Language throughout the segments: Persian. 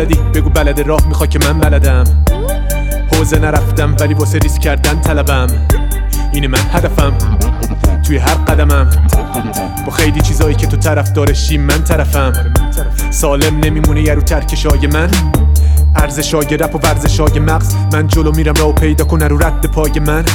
بلدی بگو بلد راه میخوای که من بلدم. حوزه نرفتم ولی واسه ریسک کردن طلبم. اینه من هدفم توی هر قدمم. با خیلی چیزایی که تو طرف دارشی من طرفم. سالم نمیمونه یه رو ترکشای من. ارزشای رپ و ورزشای مغز. من جلو میرم راهو پیدا کنه رو رد پای من.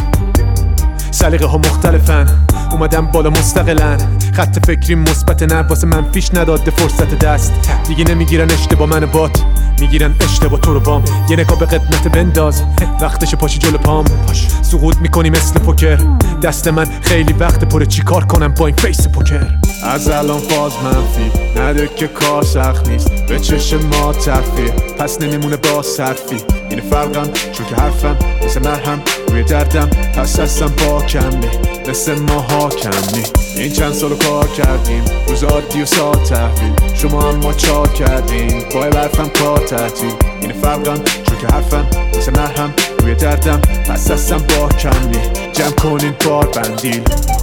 سلیقه ها مختلفن اومدم بالا مستقلن. خط فکری مثبت نه واسه منفیش نداده فرصت دست. دیگه نمیگیرن اشتباه من بات میگیرن اشتباه تو رو بام. یه نگاه به قدمت بنداز وقتش پاشی جلو پام. سقوط میکنی مثل پوکر. دست من خیلی وقت پره چی کار کنم با این فیس پوکر. از الان فاز منفی نده که کار سخت نیست. به چشم ما تفیه پس نمیمونه با صرفی. این فرقم چون که حرفم مثل مرهم روی دردم. پس هستم با کمی مثل ما حاکمی. این چند سالو کار کردیم روز عادی و سال تحویل. شما هم ما چار کردیم با برفم کار تعطیل. این فرقم چون که حرفم مثل مرهم روی دردم. پس هستم با کمی جمع کنین بار بندیل.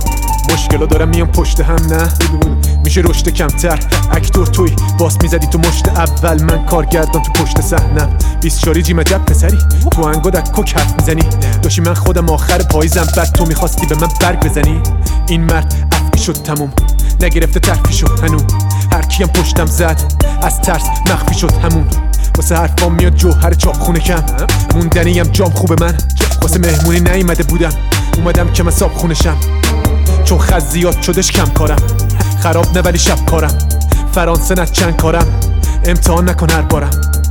مشکلا دارم میام پشت هم نه میشه رشد کمتر. اکتور توی باس میزدی تو مشت اول. من کارگردان تو پشت صحنم. 24 جیم عجب پسری تو انگا دکوک حرف میزنی. داشتی من خودم آخر پاییزم بعد تو میخواستی به من برگ بزنی. این مرد افقی شد تموم نگرفته ترفی شد هنوز. هر کیم پشتم زد از ترس مخفی شد همون. واسه حرفام میاد جوهر چاپخونه کم. موندنیم جام خوب من واسه مهمونی نیومده بودم. اومدم که من صاحب خونشم چون خز زیاد شدش کم کارم. خراب نه ولی شب کارم. فرانسه نه چند کارم. امتحان نکن هر بارم.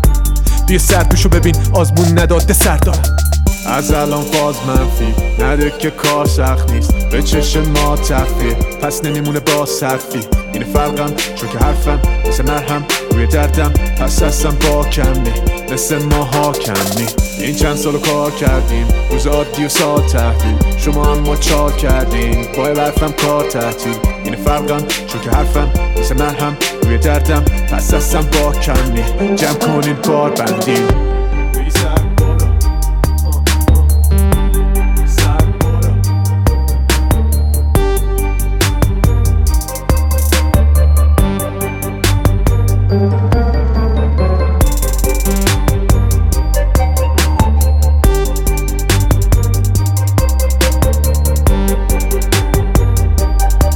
بیا سرپیشو ببین آزمون نداده سر دارم. از الان فاز منفی نده که کار سخت نیست. به چشم ما تفیه پس نمیمونه با صرفی. این فرقم چون که حرفم مثل مرهم روی دردم. پس هستم با کمی مثل ما حاکمی. این چند سالو کار کردیم روز عادی و سال تحویل. شما هم ما چار کردیم با برفم کار تعطیل. این فرقم چون که حرفم مثل مرهم روی دردم. پس هستم با کمی جمع کنین بار بندیل.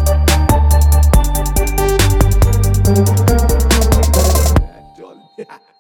Yeah.